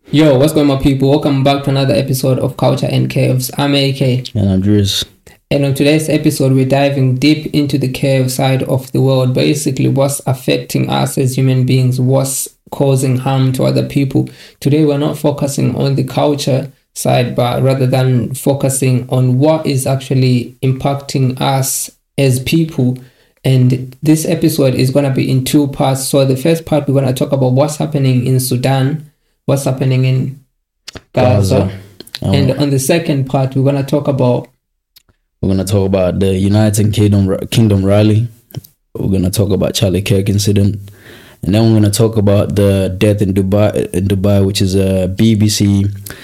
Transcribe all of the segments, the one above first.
Yo, what's going on, people? Welcome back to another episode of Culture and Chaos. I'm AK. And I'm Driz. And on today's episode, we're diving deep into the chaos side of the world. Basically, what's affecting us as human beings, what's causing harm to other people. Today, we're not focusing on the culture side, but rather than focusing on what is actually impacting us as people. And this episode is going to be in two parts. So the first part, we're going to talk about what's happening in Sudan, what's happening in Gaza. And on the second part, we're going to talk about the United Kingdom rally. We're going to talk about Charlie Kirk incident. And then we're going to talk about the death in Dubai, which is a BBC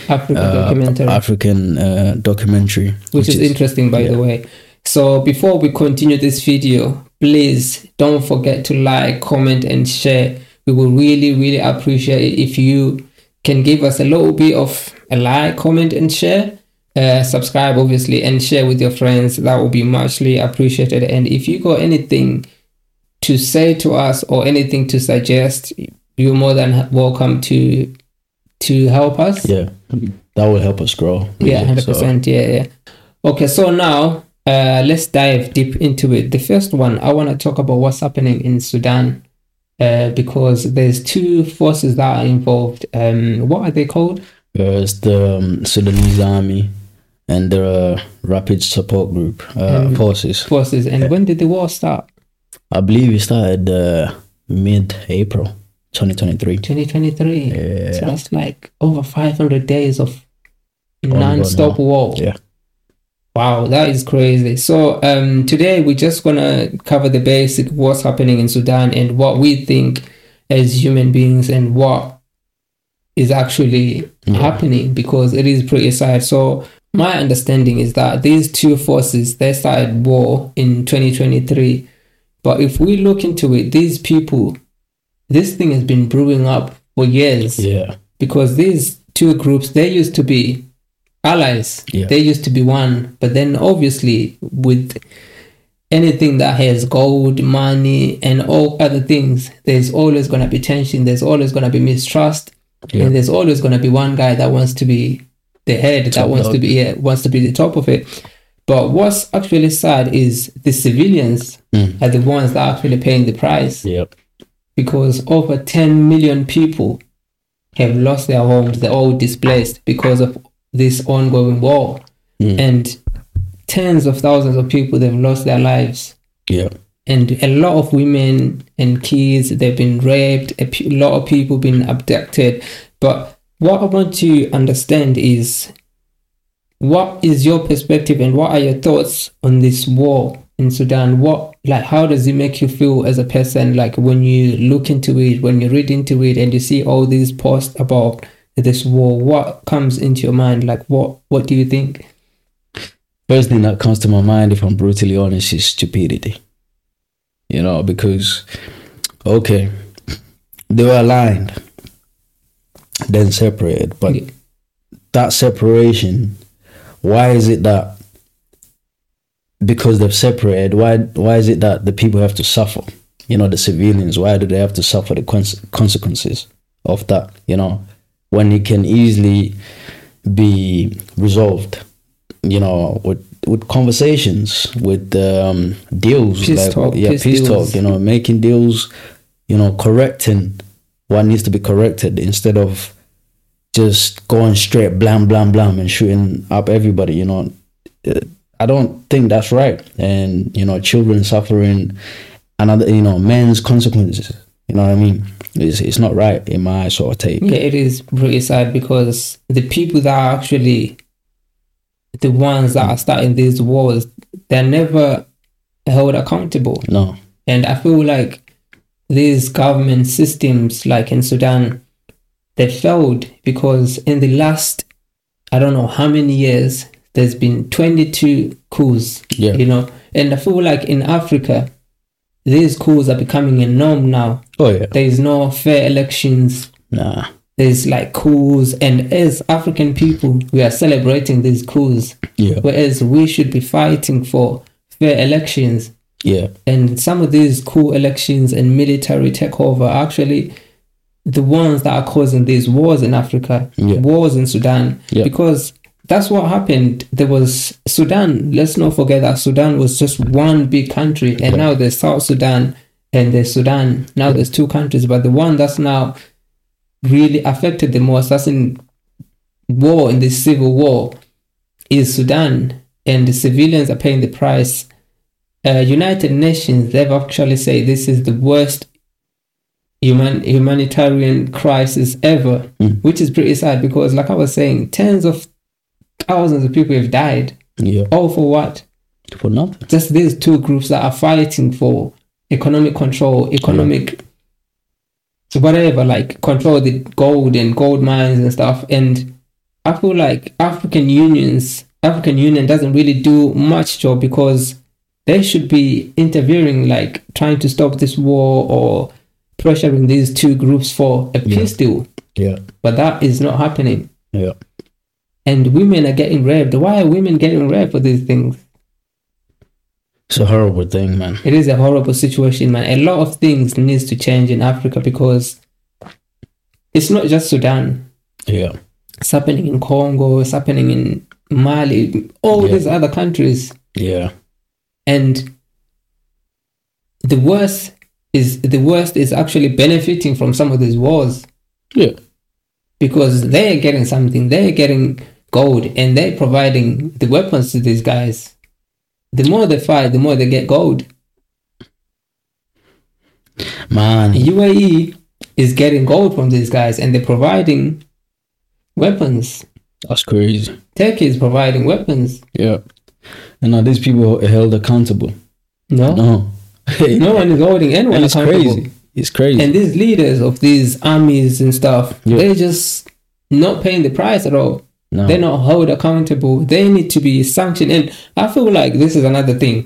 African documentary. Which is interesting, by the way. So before we continue this video, please don't forget to like, comment, and share. We will really, really appreciate it if you can give us a little bit of a like, comment, and share. Subscribe, obviously, and share with your friends. That will be muchly appreciated. And if you got anything to say to us or anything to suggest, you're more than welcome to help us. Yeah, that will help us grow. Yeah, 100%. Yeah. Okay, so now let's dive deep into it. The first one, I want to talk about what's happening in Sudan. Because there's two forces that are involved. What are they called? It's the Sudanese army and the Rapid Support Group forces. And when did the war start? I believe it started mid-April 2023. 2023. Yeah. So that's like over 500 days of non-stop war. Yeah. Wow, that is crazy. So today we're just gonna cover the basic what's happening in Sudan and what we think as human beings and what is actually happening, because it is pretty sad. So my understanding is that these two forces, they started war in 2023. But if we look into it, these people, this thing has been brewing up for years. Yeah. Because these two groups, they used to be allies. Yeah. They used to be one, but then obviously with anything that has gold, money, and all other things, there's always going to be tension. There's always going to be mistrust, and there's always going to be one guy that wants to be the head, that wants to be the top of it. But what's actually sad is the civilians are the ones that are actually paying the price. Yep. Because over 10 million people have lost their homes. They're all displaced because of this ongoing war, and tens of thousands of people, they've lost their lives. Yeah. And a lot of women and kids, they've been raped. A lot of people been abducted. But what I want to understand is, what is your perspective and what are your thoughts on this war in Sudan? How does it make you feel as a person? Like when you look into it, when you read into it, and you see all these posts about this war, what comes into your mind? Like what do you think? First thing that comes to my mind, if I'm brutally honest, is stupidity. Because they were aligned, then separated, but that separation, why is it that because they've separated, why is it that the people have to suffer? The civilians, why do they have to suffer the consequences of that? When it can easily be resolved, with conversations, with deals, peace talk, making deals, correcting what needs to be corrected instead of just going straight blam blam blam and shooting up everybody. I don't think that's right. And children suffering, another men's consequences. You know what I mean? It's not right in my sort of take. Yeah, it is pretty sad because the people that are actually the ones that are starting these wars, they're never held accountable. No. And I feel like these government systems, like in Sudan, they failed because in the last, I don't know how many years, there's been 22 coups, and I feel like in Africa, these coups are becoming a norm now. Oh, yeah. There is no fair elections. Nah. There's like coups, and as African people, we are celebrating these coups. Yeah. Whereas we should be fighting for fair elections. Yeah. And some of these coup elections and military takeover actually the ones that are causing these wars in Africa, wars in Sudan, because that's what happened. There was Sudan. Let's not forget that Sudan was just one big country, and now there's South Sudan and there's Sudan. Now there's two countries, but the one that's now really affected the most, that's in war, in the civil war, is Sudan, and the civilians are paying the price. United Nations, they've actually said this is the worst humanitarian crisis ever, which is pretty sad because, like I was saying, tens of thousands of people have died. All for what? For nothing. Just these two groups that are fighting for economic control, whatever, like control the gold and gold mines and stuff. And I feel like African Union doesn't really do much job, because they should be interfering, like trying to stop this war or pressuring these two groups for a peace deal. But that is not happening. And women are getting raped. Why are women getting raped for these things? It's a horrible thing, man. It is a horrible situation, man. A lot of things needs to change in Africa, because it's not just Sudan. It's happening in Congo. It's happening in Mali. All these other countries. And the worst is actually benefiting from some of these wars. Because they're getting something. They're getting gold, and they're providing the weapons to these guys. The more they fight, the more they get gold. Man. UAE is getting gold from these guys, and they're providing weapons. That's crazy. Turkey is providing weapons. And now these people are held accountable. No one is holding anyone accountable. It's crazy. And these leaders of these armies and stuff, they're just not paying the price at all. They're not held accountable. They need to be sanctioned. And I feel like this is another thing.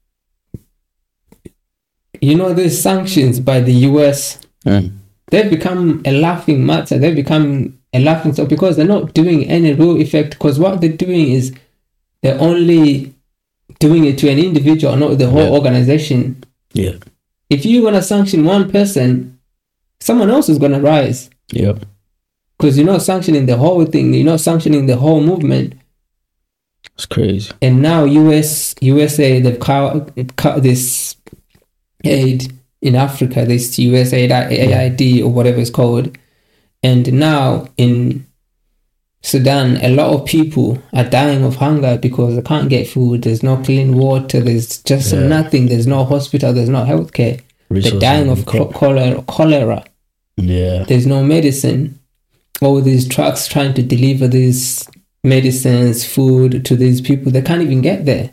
You know, these sanctions by the US, they've become a laughing matter. They've become a laughing stock, because they're not doing any real effect. Because what they're doing is they're only doing it to an individual, not the whole organization. If you're going to sanction one person, someone else is going to rise. Because you're not sanctioning the whole thing. You're not sanctioning the whole movement. It's crazy. And now USA, they've cut this aid in Africa, this USA AID or whatever it's called. And now in Sudan, a lot of people are dying of hunger because they can't get food. There's no clean water. There's just nothing. There's no hospital. There's no healthcare. They're dying of cholera. There's no medicine. All these trucks trying to deliver these medicines, food to these people, they can't even get there.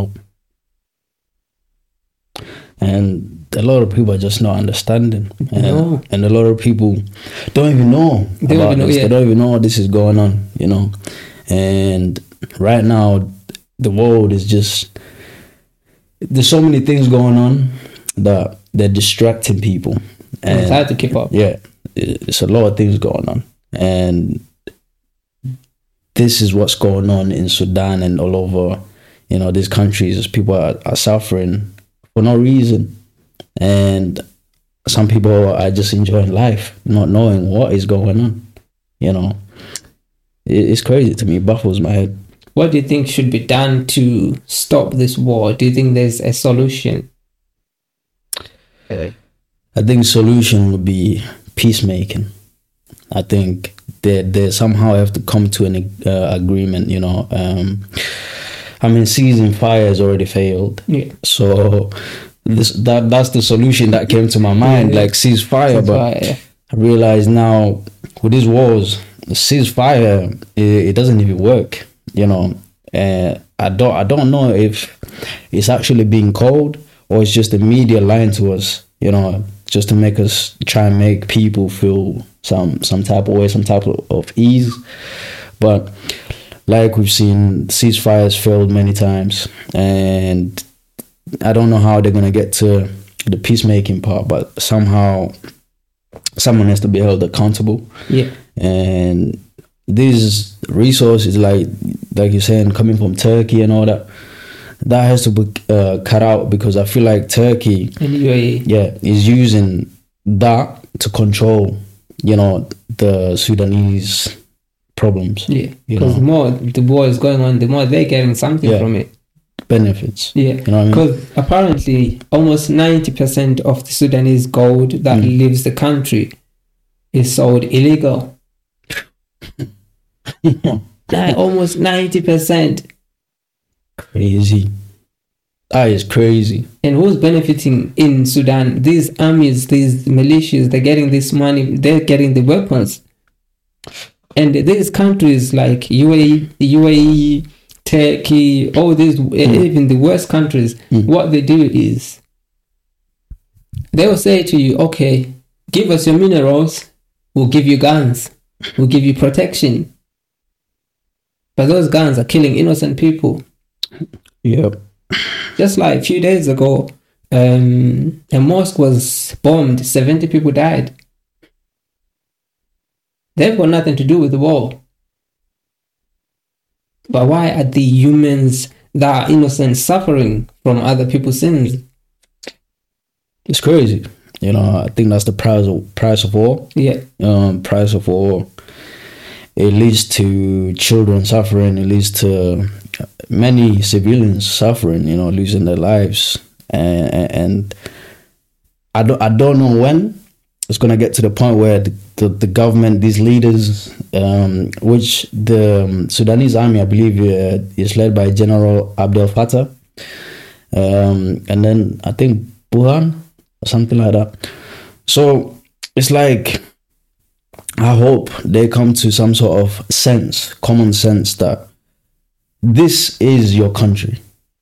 And a lot of people are just not understanding. And a lot of people don't even know about this. They don't even know this is going on, you know. And right now, the world is just... There's so many things going on that they're distracting people. And it's hard to keep up. It's a lot of things going on. And this is what's going on in Sudan and all over, you know, these countries. People are suffering for no reason. And some people are just enjoying life, not knowing what is going on. You know, it's crazy to me. It baffles my head. What do you think should be done to stop this war? Do you think there's a solution? I think solution would be peacemaking. I think they somehow have to come to an agreement, you know. I mean, ceasing fire has already failed. So that's the solution that came to my mind, like ceasefire. But I realize now with these wars, ceasefire, it doesn't even work, you know. I don't know if it's actually being called or it's just the media lying to us, you know, just to make us try and make people feel some type of way, some type of ease. But like we've seen, ceasefires failed many times, and I don't know how they're gonna get to the peacemaking part, but somehow someone has to be held accountable. And these resources, like you're saying, coming from Turkey and all that has to be cut out, because I feel like Turkey and UAE is using that to control the Sudanese problems. Yeah, because the more the war is going on, the more they're getting something from it. Benefits. Yeah, you know what I mean? Because apparently almost 90% of the Sudanese gold that leaves the country is sold illegal. Almost 90%. Crazy. That is crazy. And who's benefiting in Sudan? These armies, these militias, they're getting this money, they're getting the weapons. And these countries like UAE, Turkey, all these, even the West countries, what they do is they will say to you, okay, give us your minerals, we'll give you guns, we'll give you protection. But those guns are killing innocent people. Yep. Just like a few days ago, a mosque was bombed, 70 people died. They've got nothing to do with the war. But why are the humans that are innocent suffering from other people's sins? It's crazy. I think that's the price of war. Yeah. Price of war. It leads to children suffering. It leads to many civilians suffering. Losing their lives. And I don't know when it's gonna get to the point where the government, these leaders, which the Sudanese army, I believe, is led by General Abdel Fattah, and then I think Burhan or something like that. So it's like, I hope they come to some sort of common sense that this is your country.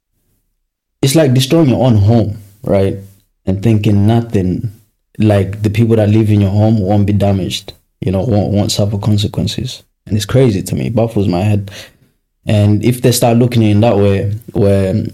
It's like destroying your own home, right? And thinking nothing, like the people that live in your home won't be damaged, won't suffer consequences. And it's crazy to me, it baffles my head. And if they start looking in that way, where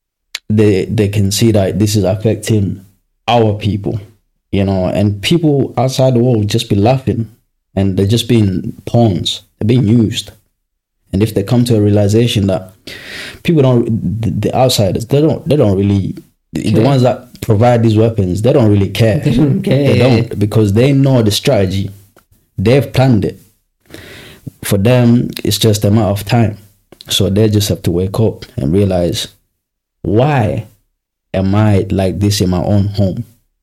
they can see that this is affecting our people, and people outside the world just be laughing, and they're just being pawns, they're being used. And if they come to a realization that people the outsiders, they don't really, the ones that provide these weapons, they don't really care. They don't care. They don't, because they know the strategy. They've planned it. For them, it's just a matter of time. So they just have to wake up and realize, why am I like this in my own home?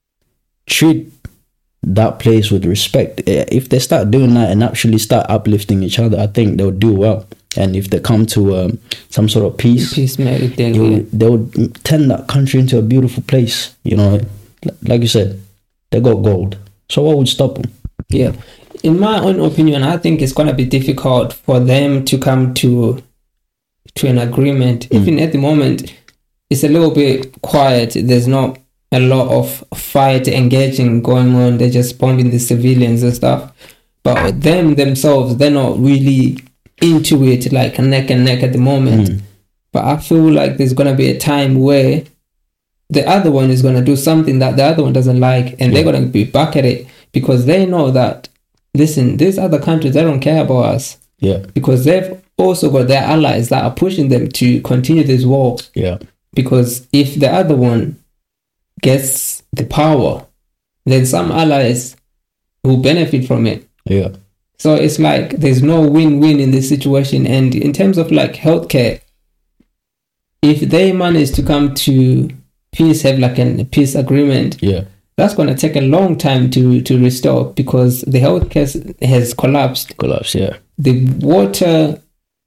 Treat that place with respect. If they start doing that and actually start uplifting each other, I think they'll do well. And if they come to some sort of peace, they'll turn that country into a beautiful place. Like you said, they got gold. So what would stop them? Yeah. In my own opinion, I think it's going to be difficult for them to come to an agreement. Even at the moment, it's a little bit quiet. There's not a lot of fight engaging going on. They're just bombing the civilians and stuff. But themselves, they're not really into it like neck and neck at the moment. But I feel like there's going to be a time where the other one is going to do something that the other one doesn't like, and they're going to be back at it, because they know that, listen, these other countries, they don't care about us. Yeah. Because they've also got their allies that are pushing them to continue this war. Yeah. Because if the other one gets the power, then some allies will benefit from it. Yeah. So it's like there's no win-win in this situation. And in terms of like healthcare, if they manage to come to peace, have like a peace agreement, that's going to take a long time to restore, because the healthcare has collapsed. Yeah. The water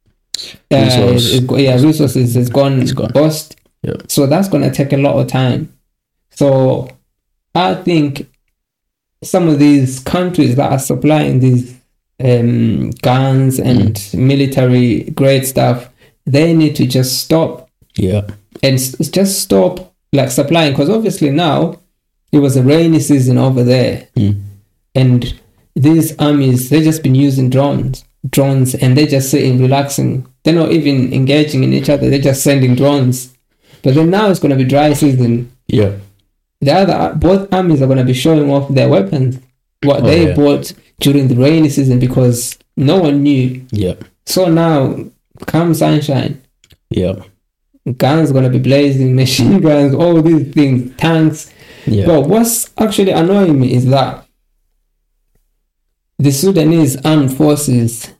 resources has gone bust. Yeah. So that's going to take a lot of time. So I think some of these countries that are supplying these guns and military grade stuff, they need to just stop. Yeah. And just stop like supplying, because obviously now it was a rainy season over there, and these armies, they just been using drones, and they're just sitting relaxing. They're not even engaging in each other. They're just sending drones. But then now it's going to be dry season. Yeah. Both armies are going to be showing off their weapons, what they bought during the rainy season, because no one knew. Yeah. So now, come sunshine, guns going to be blazing, machine guns, all these things, tanks. Yeah. But what's actually annoying me is that the Sudanese armed forces,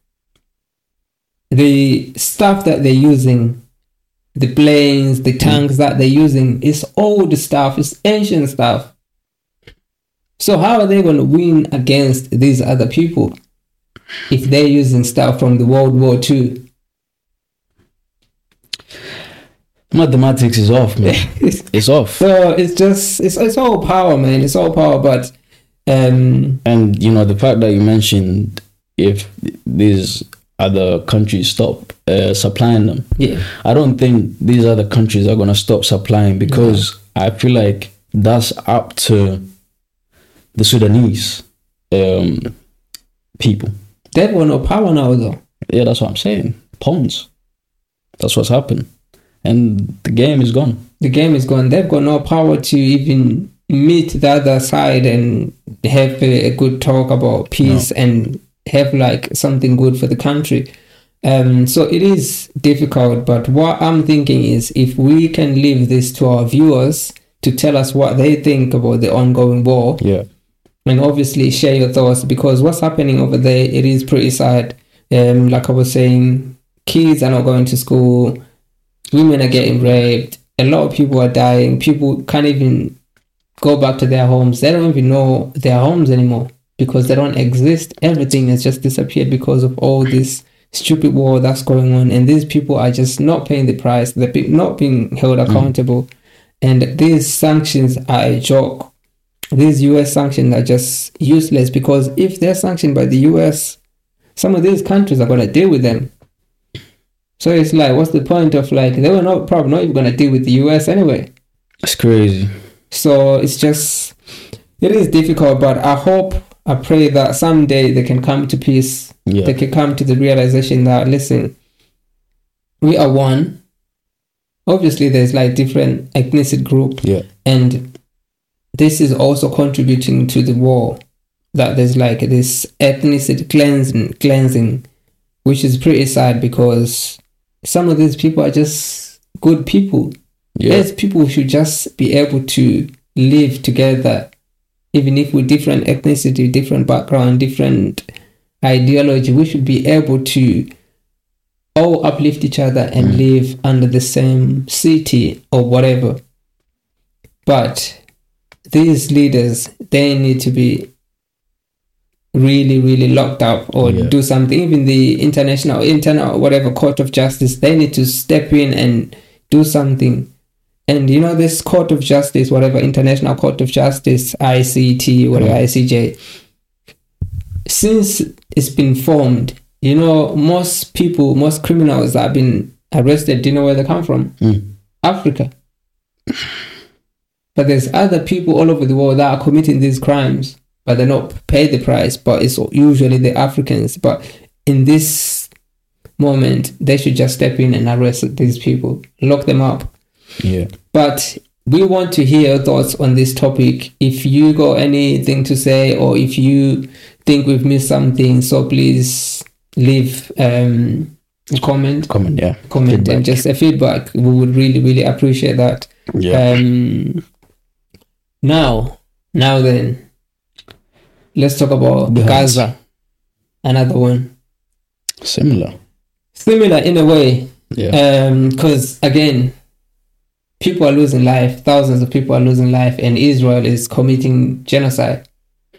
the stuff that they're using, the planes, the tanks that they're using, is old stuff, it's ancient stuff. So how are they going to win against these other people if they're using stuff from the World War II? Mathematics is off, man. It's off. So it's all power, man. It's all power. But and you know, the fact that you mentioned, if these other countries stop supplying them, yeah, I don't think these other countries are gonna stop supplying, because I feel like that's up to the Sudanese people. They've got no power now, though. Yeah, that's what I'm saying. Pawns. That's what's happened. And the game is gone. The game is gone. They've got no power to even meet the other side and have a good talk about peace and have like something good for the country. So it is difficult, but what I'm thinking is, if we can leave this to our viewers to tell us what they think about the ongoing war, and obviously share your thoughts, because what's happening over there, it is pretty sad. Like I was saying, kids are not going to school, women are getting raped, a lot of people are dying, people can't even go back to their homes, they don't even know their homes anymore because they don't exist. Everything has just disappeared because of all this stupid war that's going on, and these people are just not paying the price, they're not being held accountable. And these sanctions are a joke. These US sanctions are just useless, because if they're sanctioned by the US, some of these countries are going to deal with them. So it's like, what's the point of, like, they were probably not even going to deal with the US anyway. It's crazy. So it's just, it is difficult, but I pray that someday they can come to peace. Yeah. They can come to the realization that, listen, we are one. Obviously, there's like different ethnic group, and this is also contributing to the war. That there's like this ethnicity cleansing, which is pretty sad, because some of these people are just good people. Yes, people should just be able to live together, even if with different ethnicity, different background, different ideology. We should be able to all uplift each other and live under the same city or whatever. But these leaders, they need to be really, really locked up or do something. Even the international whatever court of justice, they need to step in and do something. And you know, this court of justice, whatever, international court of justice, ICT, whatever, ICJ, since it's been formed, you know, most criminals that have been arrested, do you know where they come from? Africa. But there's other people all over the world that are committing these crimes, but they're not paid the price, but it's usually the Africans. But in this moment, they should just step in and arrest these people, lock them up. Yeah. But we want to hear your thoughts on this topic. If you got anything to say, or if you think we've missed something, so please leave a comment, feedback. And just a feedback. We would really, really appreciate that. Now then, let's talk about Gaza. Another one. Similar in a way. Because again, people are losing life, thousands of people are losing life, and Israel is committing genocide.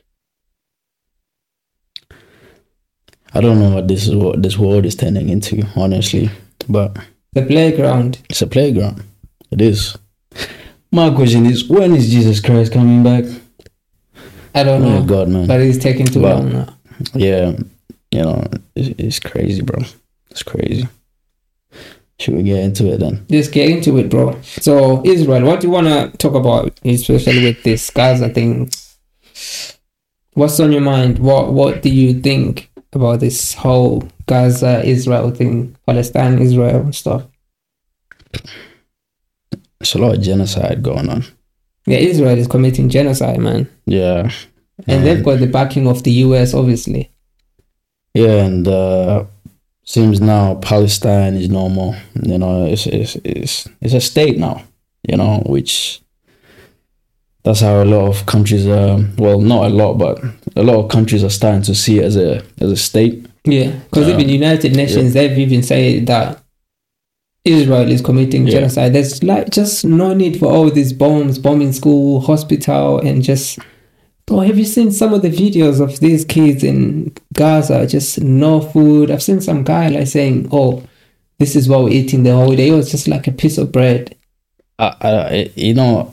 I don't know what this world is turning into, honestly, but the playground. It's a playground. It is. My question is, when is Jesus Christ coming back? I don't know. Oh God, man. But it's taking too long now. Yeah, you know, it's crazy, bro. It's crazy. Should we get into it then? Just get into it, bro. So, Israel, what do you want to talk about, especially with this Gaza thing? What's on your mind? What do you think about this whole Gaza-Israel thing, Palestine-Israel stuff? There's a lot of genocide going on. Yeah, Israel is committing genocide, man. Yeah. And they've got the backing of the US, obviously. Yeah, and seems now Palestine is no more. You know, it's a state now. You know, which that's how a lot of countries well, not a lot, but a lot of countries are starting to see it as a state. Yeah, because even United Nations, they've even said that Israel is committing genocide. There's like just no need for all these bombing school, hospital, and just... Bro, have you seen some of the videos of these kids in Gaza? Just no food. I've seen some guy like saying, "Oh, this is what we're eating the whole day." It was just like a piece of bread. You know,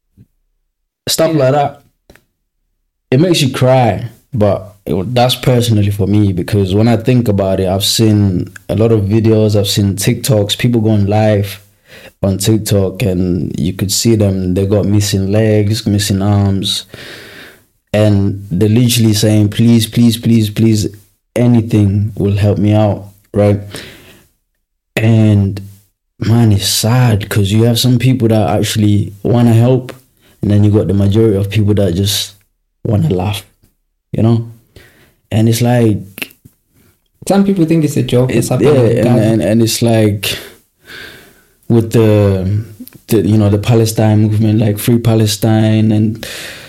stuff like that. It makes you cry, but that's personally for me, because when I think about it, I've seen a lot of videos. I've seen TikToks, people going live on TikTok, and you could see them. They got missing legs, missing arms. And they're literally saying, please, please, please, please, anything will help me out, right? And man, it's sad, because you have some people that actually want to help, and then you got the majority of people that just want to laugh, you know? And it's like... Some people think it's a joke. And it's like with the the Palestine movement, like Free Palestine, and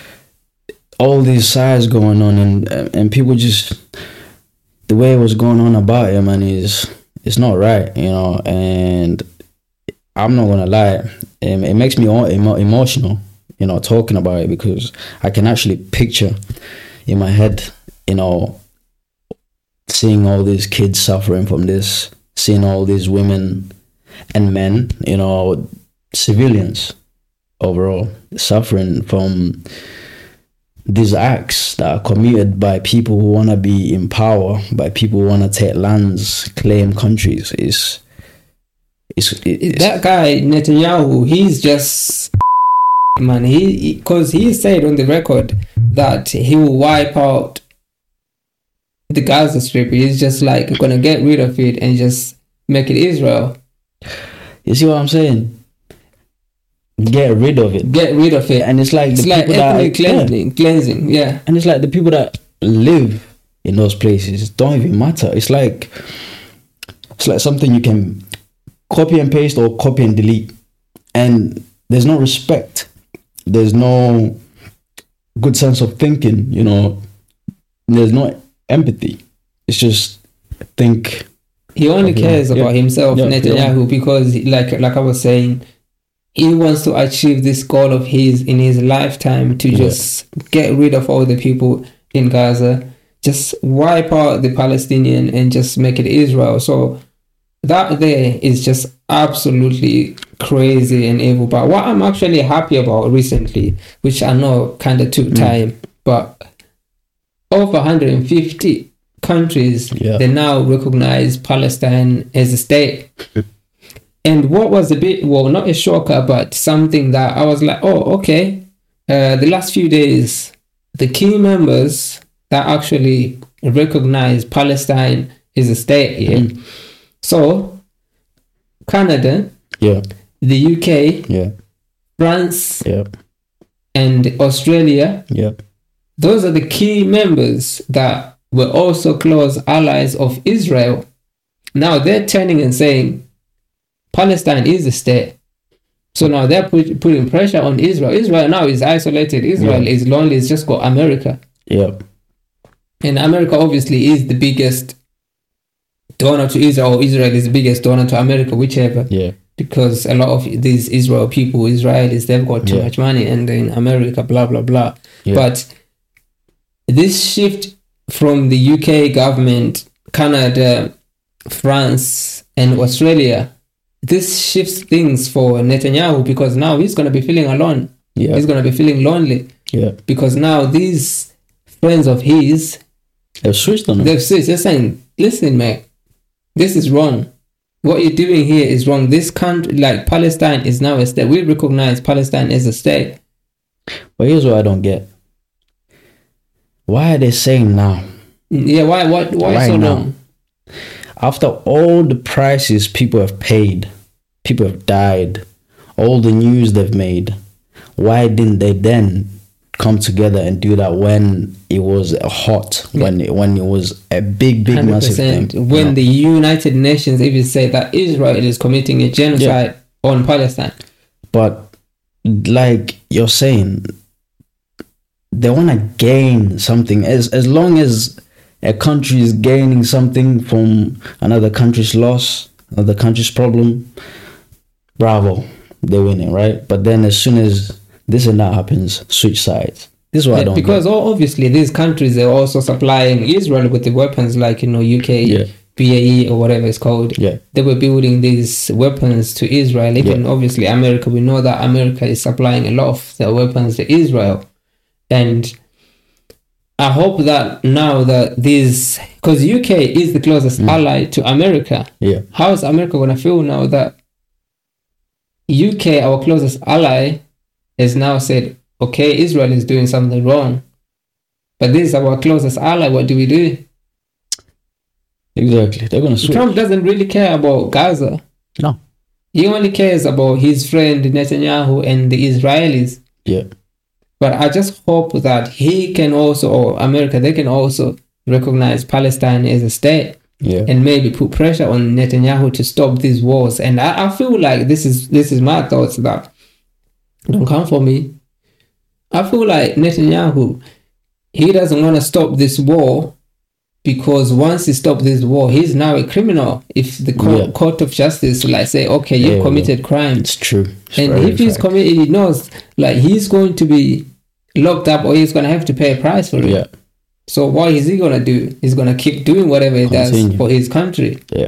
all these sides going on, and people just, the way it was going on about it, man, it's not right, you know. And I'm not gonna lie, it makes me emotional, you know, talking about it, because I can actually picture in my head, you know, seeing all these kids suffering from this, seeing all these women and men, you know, civilians overall suffering from these acts that are committed by people who want to be in power, by people who want to take lands, claim countries. It's that guy Netanyahu, he's just... man, because he said on the record that he will wipe out the Gaza Strip. He's just like gonna get rid of it and just make it Israel. You see what I'm saying? Get rid of it. And it's like cleansing. Yeah. And it's like the people that live in those places don't even matter. It's like something you can copy and paste or copy and delete, and there's no respect, there's no good sense of thinking, you know, there's no empathy. It's just think he only cares about himself, Netanyahu, because like I was saying, he wants to achieve this goal of his in his lifetime, to just get rid of all the people in Gaza, just wipe out the Palestinian and just make it Israel. So that there is just absolutely crazy and evil. But what I'm actually happy about recently, which I know kind of took time, but over 150 countries, they now recognize Palestine as a state. And what was a bit, well, not a shocker, but something that I was like, oh, okay. The last few days, the key members that actually recognize Palestine as a state here. So, Canada, the UK, France, and Australia, those are the key members that were also close allies of Israel. Now they're turning and saying, Palestine is a state. So now they're putting pressure on Israel. Israel now is isolated. Israel is lonely. It's just got America. And America obviously is the biggest donor to Israel, or Israel is the biggest donor to America, whichever. Because a lot of these Israelis, they've got too much money, and in America, blah, blah, blah. But this shift from the UK government, Canada, France, and Australia, this shifts things for Netanyahu, because now he's going to be feeling alone. He's going to be feeling lonely. Because now these friends of his, they've switched on him. They're saying, listen, man, this is wrong. What you're doing here is wrong. This country, like Palestine, is now a state. We recognize Palestine as a state. But here's what I don't get. Why are they saying now? Why so long? After all the prices people have paid, people have died, all the news they've made, why didn't they then come together and do that when it was hot, when it was a big 100%, massive thing? When the United Nations even say that Israel is committing a genocide on Palestine. But like you're saying, they want to gain something. As long as a country is gaining something from another country's loss, another country's problem, bravo, they're winning, right? But then as soon as this and that happens, switch sides. This is what I don't because get. obviously these countries are also supplying Israel with the weapons, like UK, Yeah. BAE or whatever it's called. Yeah. They were building these weapons to Israel. Even obviously America, we know that America is supplying a lot of their weapons to Israel. And I hope that now that these, because UK is the closest ally to America. Yeah. How is America going to feel now that UK, our closest ally, has now said, okay, Israel is doing something wrong, but this is our closest ally, what do we do? Exactly. They're going to switch. Trump doesn't really care about Gaza. No. He only cares about his friend Netanyahu and the Israelis. Yeah. But I just hope that he can also, or America, they can also recognize Palestine as a state. Yeah. And maybe put pressure on Netanyahu to stop these wars. And I feel like this is my thoughts, that don't come for me. I feel like Netanyahu, he doesn't want to stop this war, because once he stops this war, he's now a criminal. If the court of justice will say, okay, you've committed crime. It's true. And if he's committed, he knows like he's going to be locked up, or he's going to have to pay a price for it. Yeah. So what is he going to do? He's going to keep doing whatever he does for his country. Yeah.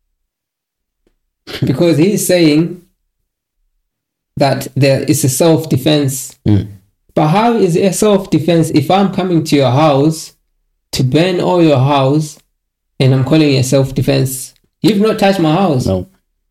Because he's saying that there is a self-defense. But how is it a self-defense if I'm coming to your house to burn all your house and I'm calling it self-defense? You've not touched my house. No.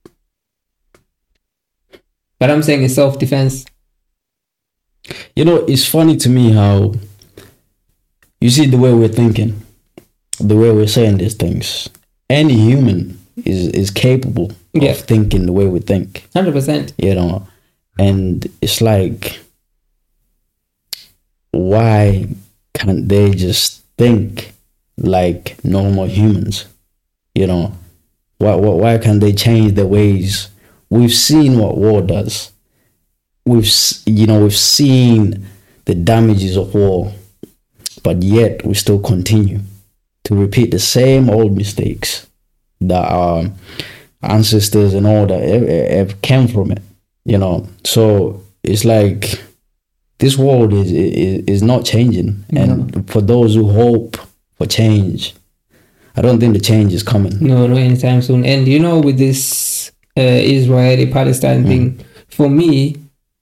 But I'm saying it's self-defense. You know, it's funny to me how, you see the way we're thinking, the way we're saying these things. Any human is capable of thinking the way we think. 100%. You know, and it's like, why can't they just think like normal humans? You know, why can't they change their ways? We've seen what war does. We've seen the damages of war, but yet we still continue to repeat the same old mistakes that our ancestors and all that have came from it. You know, so it's like this world is not changing, and for those who hope for change, I don't think the change is coming. No, anytime soon. And you know, with this Israeli-Palestine thing, for me,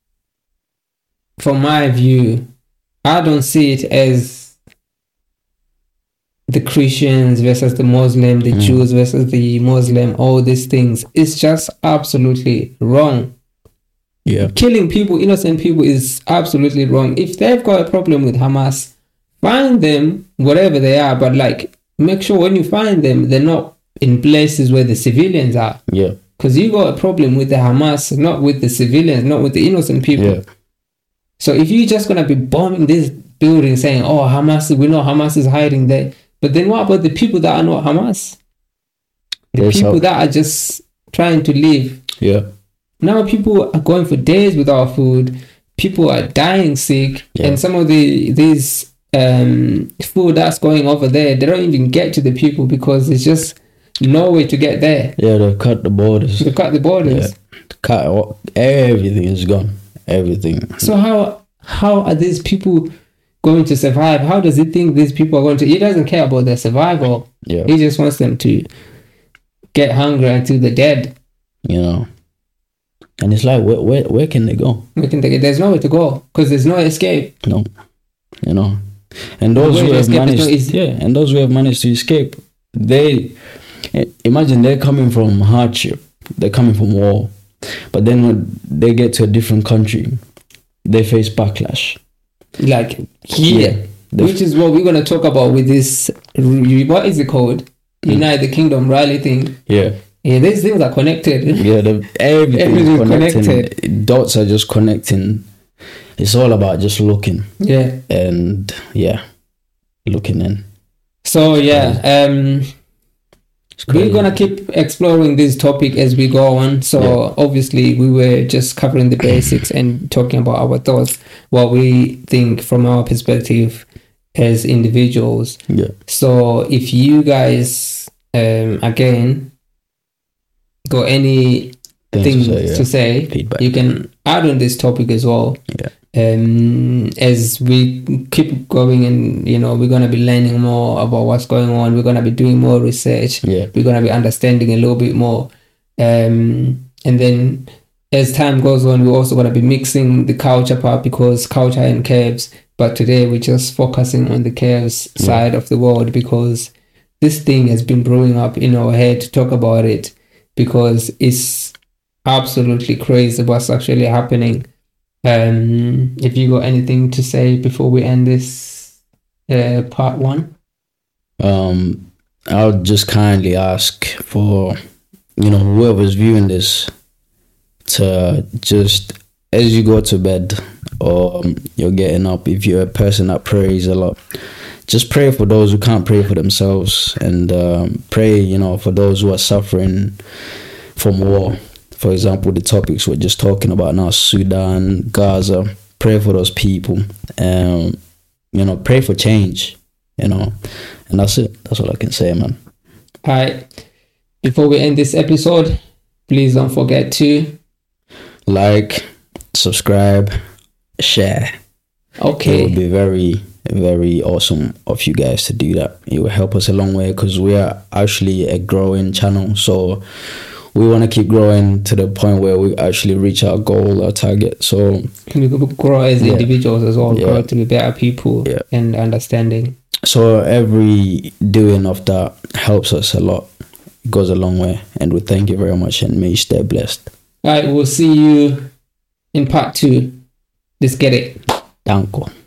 from my view, I don't see it as the Christians versus the Muslim, the Jews versus the Muslim, all these things. It's just absolutely wrong. Yeah. Killing people, innocent people, is absolutely wrong. If they've got a problem with Hamas, find them wherever they are, but like make sure when you find them, they're not in places where the civilians are. Yeah. Because you got a problem with the Hamas, not with the civilians, not with the innocent people. Yeah. So if you're just gonna be bombing this building, saying, "Oh, Hamas, we know Hamas is hiding there," but then what about the people that are not Hamas? The people that are just trying to live. Yeah. Now people are going for days without food. People are dying sick, and some of these food that's going over there, they don't even get to the people because there's just no way to get there. Yeah, they cut the borders. They cut the borders. Yeah. Everything is gone. Everything. So how are these people going to survive? How does he think these people are going to? He doesn't care about their survival. Yeah. He just wants them to get hungry until they're dead. You know. And it's like, where can they go? There's nowhere to go because there's no escape. No. You know. And those who have managed, and those who have managed to escape, they imagine they're coming from hardship, they're coming from war, but then when they get to a different country, they face backlash. Like here, which is what we're gonna talk about with this. What is it called? United Kingdom rally thing. Yeah. Yeah, these things are connected. Yeah, everything connected. Dots are just connecting. It's all about just looking. Yeah. And looking in. So we're gonna keep exploring this topic as we go on. So obviously we were just covering the basics and talking about our thoughts, what we think from our perspective as individuals. Yeah. So if you guys again got any things to say, feedback, you can add on this topic as well. Yeah. As we keep going, and you know, we're gonna be learning more about what's going on. We're gonna be doing more research. Yeah. We're gonna be understanding a little bit more. And then as time goes on, we're also gonna be mixing the culture part, because culture and curves. But today we're just focusing on the curves side of the world, because this thing has been brewing up in our head to talk about it, because it's absolutely crazy what's actually happening. If you got anything to say before we end this part one? I'll just kindly ask for, you know, whoever's viewing this to just, as you go to bed or you're getting up, if you're a person that prays a lot, just pray for those who can't pray for themselves, and pray, you know, for those who are suffering from war. For example, the topics we're just talking about now, Sudan, Gaza. Pray for those people. You know, pray for change, you know. And that's it. That's all I can say, man. All right. Before we end this episode, please don't forget to like, subscribe, share. Okay. It would be very, very awesome of you guys to do that. It will help us a long way, because we are actually a growing channel. So we want to keep growing to the point where we actually reach our goal, our target. So we grow as individuals as well, grow to be better people and understanding. So every doing of that helps us a lot. It goes a long way. And we thank you very much, and may you stay blessed. All right, we'll see you in part 2. Let's get it. Danko.